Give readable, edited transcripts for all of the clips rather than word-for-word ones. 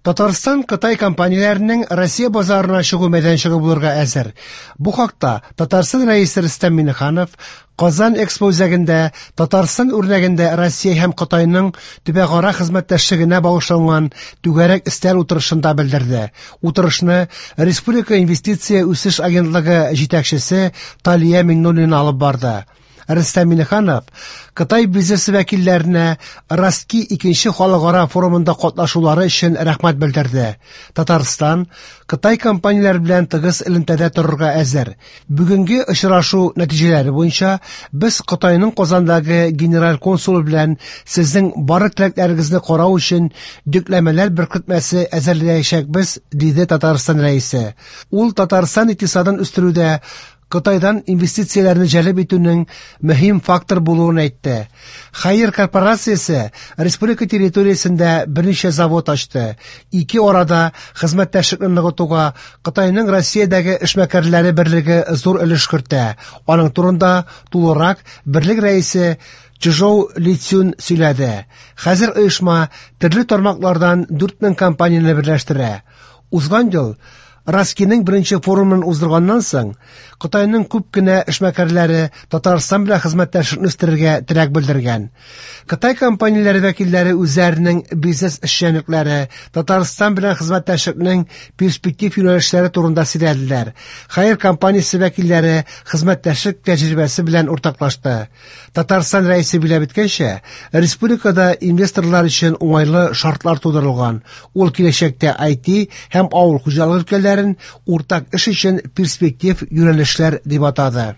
Татарстан Кытай компанияләренең Россия базарына чыгу мәйданчыгы булырга әзер. Бу хакта Татарстан рәисе Рөстәм Миңнеханов Казан экспо үзәгендә Татарстан үрнәгендә Россия һәм Кытайның төбәгара хезмәттәшлегенә багышланган түгәрәк өстәл утырышында белдерде. Утырышны Республика инвестиция үсеш агентлыгы җитәкчесе Талия Миңнуллина алып барды. Рөстәм Миңнеханов Кытай бизнес вәкилләренә Ростки 2нче халыкара форумында катнашулары өчен рәхмәт белдерде. Татарстан Кытай компанияләре белән тыгыз элемтәдә торырга әзер. Бүгенге очрашу нәтиҗәләре буенча без Кытайның Казандагы генераль консулы белән сезнең барлык теләкләрегезне карау өчен йөкләмәләр беркетмәсе әзерләячәкбез, диде Татарстан рәисе. Ул Татарстан икътисадын үстерүдә Кытайдан инвестицияләрне җәлеп итүнең мөһим фактор булуын әйтте. Хәер корпорациясе республика территориясендә берничә завод ачты. Ике арада хезмәттәшлекне ныгытуга Кытайның Россиядәге эшмәкәрләре берлеге зур өлеш кертә. Аның турында тулырак берлек рәисе Чжоу Лицюн сөйләде. Хәзер оешма төрле тармаклардан 4000 компанияне берләштерә. Узган ел Ростkiның беренче форумын уздырганнан соң Кытайның күп кенә эшмәкәрләре Татарстан белән хезмәттәшлекне үстерергә теләк белдергән. Кытай компанияләре вәкилләре үзләренең бизнес эшчәнлекләре, Татарстан белән хезмәттәшлекнең перспектив юнәлешләре турында сөйләделәр. Хәер компаниясе вәкилләре хезмәттәшлек тәҗрибәсе белән уртаклашты. Татарстан рәисе биләп иткәнчә, республикада инвесторлар өчен уңайлы шартлар тудырылган. Ул киләчәктә IT һәм авыл хуҗалыгы өлкәләрен уртак эш өчен перспектив юнәлешләр дип атады.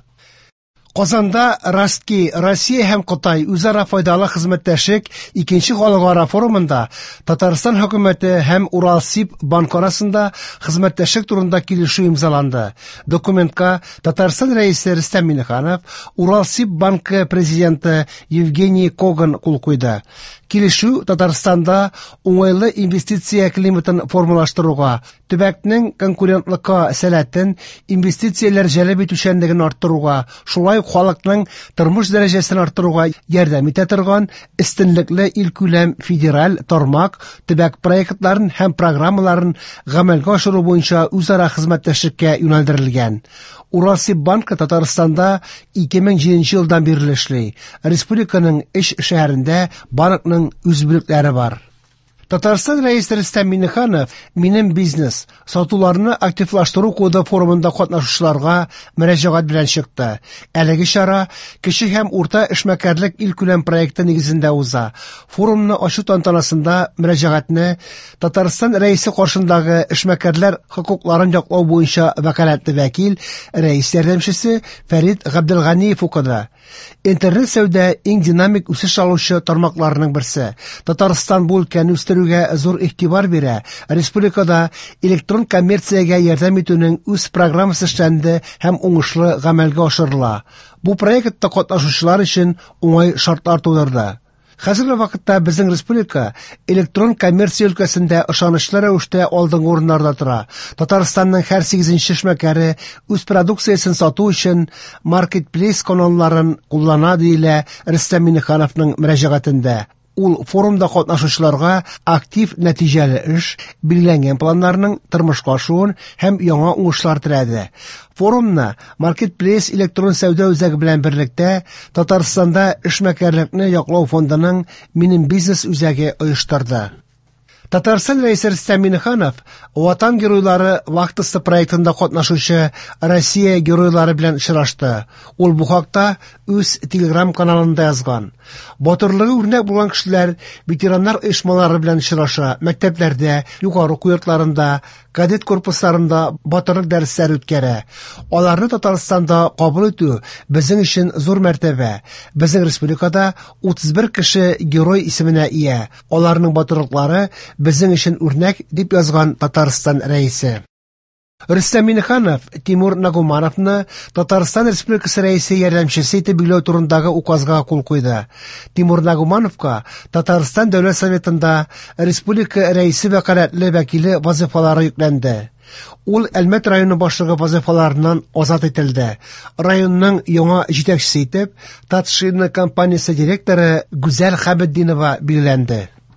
Казанда Ростки, Россия һәм Кытай үзара файдалы хезмәттәшлек 2нче халыкара форумында Татарстан хөкүмәте һәм Уралсиб банк арасында хезмәттәшлек турында килешү имзаланды. Документка Татарстан рәисе Рөстәм Миңнеханов, Уралсиб банкы президенты Евгений Коган кул куйды. Килешү Татарстанда уңайлы инвестиция климатын формалаштыруга, төбәкнең конкурентлыкка сәләтен, инвестицияләр җәлеп итүчәнлеген арттыруга, шулай халыкның тормыш дәрәҗәсен арттыруга ярдәм итә торган өстенлекле илкүләм федераль тармак төбәк проектларын һәм программаларын гамәлгә ашыру буенча үзара хезмәттәшлеккә юнәлдерелгән. Уралсиб банкы Татарстанда 2007 елдан бирле эшли. Республиканың эш шәһәрендә банкның үз бүлекләре бар. Татарстан рәисе Рөстәм Миңнеханов минем бизнес сатуларны активлаштыру коды форумында катнашучыларга мөрәҗәгать белән чыкты. Әлеге чара кече һәм урта эшмәкәрлек илкүләм проекты нигезендә уза. Форумны ачу тантанасында мөрәҗәгатьне Татарстан рәисе каршындагы эшмәкәрләр хокукларын яклау буенча вәкаләтле вәкил, рәис ярдәмчесе Фәрит Габделганиев укыды. Интернет сәүдә иң динамик үсеш алучы тармакларның берсе. Татарстан бу өлкәне үстерүгә зур игътибар бирә. Республикада электрон коммерциягә ярдәм итүнең үз программасы эшләнде һәм уңышлы гамәлгә ашырыла. Бу проектта катнашучылар өчен уңай шартлар тудырды. Хәзерге вакытта безнең республика электрон коммерция өлкәсендә ышанычлы рәвештә алдынгы урыннарда тора. Татарстанның һәр 8нче эшмәкәре үз продукциясен сату өчен маркетплейс каналларын куллана, диелә Рөстәм Миңнехановның мөрәҗәгатендә. Ул форумда катнашучыларга актив нәтиҗәле эш, билгеләнгән планнарның тормышка ашуын һәм яңа уңышлар теләде. Форумны Маркетплейс электрон сәүдә үзәге белән берлектә Татарстанда эшмәкәрлекне яклау фондының Минем бизнес үзәге оештырды. Татарстан рәисе Рөстәм Миңнеханов Ватан геройлары вахтасы проектында катнашучы Россия геройлары белән очрашты. Ул бу хакта үз Telegram каналында язган. Батырлыгы үрнәк булган кешеләр ветераннар оешмалары белән очраша, мәктәпләрдә, югары уку йортларында, кадет корпусларында батырлык дәресләре үткәрә. Аларны Татарстанда кабул итү безнең өчен зур мәртәбә. Безнең республикада 31 кеше герой исеменә ия. Аларның батырлыклары безнең өчен үрнәк, дип язган Татарстан рәисе. Рөстәм Миңнеханов Тимур Нагумановны Татарстан Республикасы рәисе ярдәмчесе итеп билгеләү турындагы указга кул куйды. Тимур Нагумановка Татарстан Дәүләт Советында республика рәисе вәкаләтле вәкиле вазифалары йөкләнде. Ул Әлмәт районы башлыгы вазифаларыннан азат ителде. Районның яңа җитәкчесе итеп Татшина компаниясе директоры Гүзәл Хәбетдинова билгеләнде.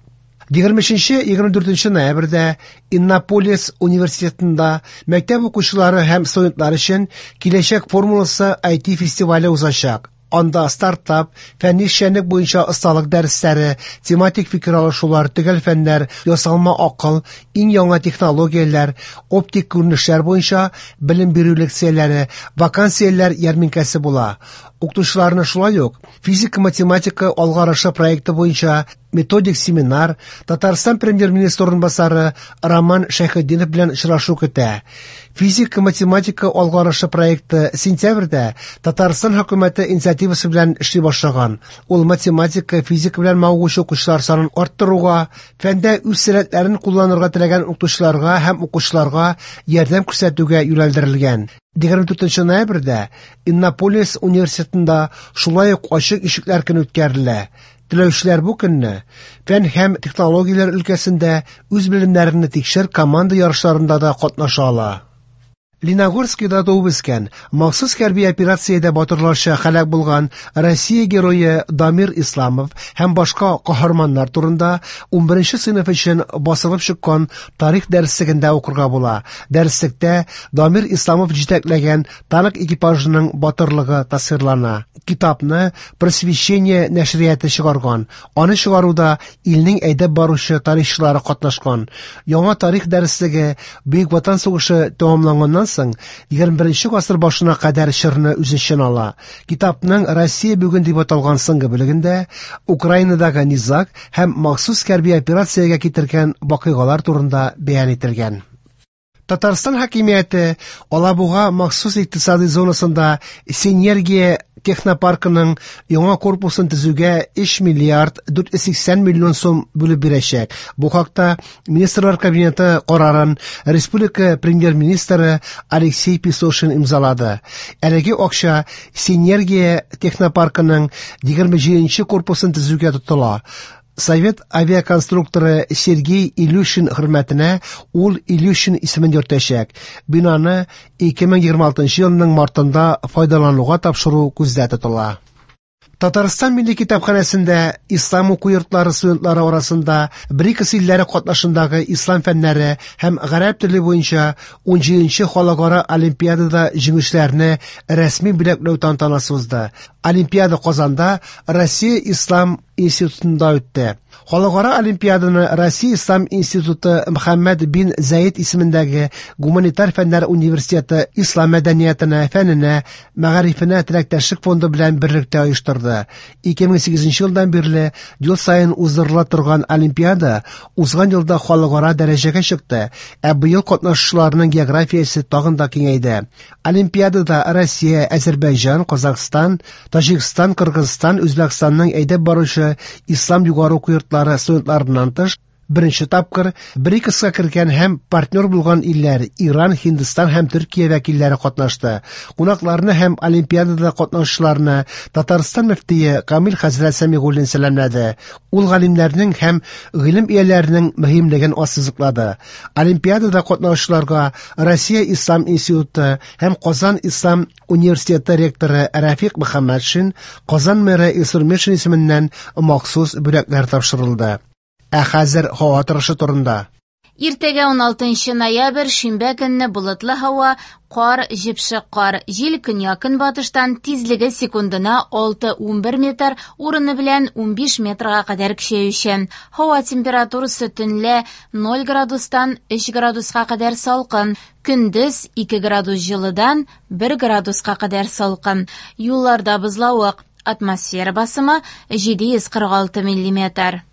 23-24 ноябрьдә Иннополис университетында мәктәп укучылары һәм студентлар өчен киләчәк формуласы IT фестивале узачак. Анда стартап, фәнни эшчәнлек буенча осталык дәресләре, тематик фикер алышулар, төгәл фәннәр, ясалма акыл, иң яңа технологияләр, оптик күренешләр буенча белем бирү лекцияләре, вакансияләр ярминкәсе була. Укытучыларны шулай ук физика-математика алгарышы проекты буенча методик семинар Татарстан премьер-министры орынбасары Роман Шәйхетдинов белән очрашу көтә. Физика-математика алгарышы проекты сентябрьдә Татарстан хөкүмәте инициативасы белән эшли башлаган. Ул математика, физика белән мавыгучы укучылар санын арттыруга, фәндә үз сәләтләрен кулланырга теләгән укытучыларга һәм укучыларга ярдәм күрсәтүгә юнәлдерелгән. 24 ноябрьдә Иннополис университетында шулай ук ачык ишекләр көне үткәрелә. Теләүчеләр бу көнне фән һәм технологияләр өлкәсендә үз белемнәрен тикшер команда ярышларында да катнаша ала. Леногорскида туып үскән, махсус хәрби операциядә батырларча һәлак булган Россия герое Дамир Исламов һәм башка каһарманнар турында 11 сыйныф өчен басылып чыккан тарих дәреслегендә укырга була. Дәреслектә Дамир Исламов җитәкләгән танк экипажының батырлыгы тасвирлана. Китапны Просвещение нәшрияты чыгарган. Аны чыгаруда илнең әйдәп баручы тарихчылары катнашкан. Яңа тарих дәреслеге Бөек Ватан сугышы тәмамланганнан соң 21 гасыр башына кадәр чорны үз эчен ала. Китапның Россия бүген дип аталган соңгы бүлегендә Украинадагы низак һәм махсус хәрби операциягә китергән вакыйгалар турында бәян ителгән. Татарстан хакимияте Алабуга махсус икътисади зонасында Синергия технопаркының яңа корпусын төзүгә 3 миллиард 480 миллион сум бүлеп бирәчәк. Бу хакта Министрлар кабинеты карарын республика премьер-министры Алексей Песошин имзалады. Әлеге акча Синергия технопаркының 27-нче корпусын төзүгә тотыла. Совет авиаконструкторы Сергей Илюшин хөрмәтенә ул Илюшин исемен йөртәчәк. Бинаны 2026 елның мартында файдалануга тапшыру күздә тотыла. Татарстан Милли китапханәсендә ислам уку йортлары студентлары арасында БРИКС илләре катнашындагы ислам фәннәре һәм гарәп теле буенча 17-нче халыкара олимпиадада җиңүчеләрне рәсми бүләкләү тантанасы узды. Олимпиада Казанда Россия Ислам институтында үтте. Халыкара олимпиаданы Россия Ислам институты Мөхәммәд бин Заид исемендәге гуманитар фәннәр университеты ислам мәдәниятенә, фәненә, мәгарифенә теләктәшлек фонды белән берлектә оештырды. 2008 елдан бирле ел саен уздырыла торган олимпиада узган елда халыкара дәрәҗәгә чыкты, ә быел катнашучыларның географиясе тагын да киңәйде. Олимпиадада Россия, Азәрбайҗан, Казакъстан, Таҗикстан, Кыргызстан, Үзбәкстанның әйдәп баручы ислам югары уку йортлары студентларыннан тыш беренче тапкыр БРИКСка кергән һәм партнер булган илләр Иран, Һиндстан һәм Төркия вәкилләре катнашты. Кунакларны һәм олимпиадада катнашучыларны Татарстан мөфтие Камил хәзрәт Сәмигуллин сәламләде. Ул галимнәрнең һәм гыйлем ияләренең мөһимлеген ассызыклады. Олимпиадада катнашучыларга Россия Ислам институты һәм Казан Ислам университеты ректоры Рафик Мөхәммәтшин, Казан мэры Илсур Метшин исеменнән махсус бүләкләр тапшырылды. Ә хәзер һава торышы турында. Иртәгә 16 ноябрь шимбә көнне булытлы һава, кар, җепшек кар, җил көньяк-көнбатыштан тизлеге секундына 6-11 метр, урыны белән 15 метрга кадәр көчәючән. Һава температурасы төнлә 0 градустан 3 градуска кадәр салкын, көндез 2 градус җылыдан 1 градуска кадәр салкын. Юлларда бозлавык, атмосфера басымы 746 мм.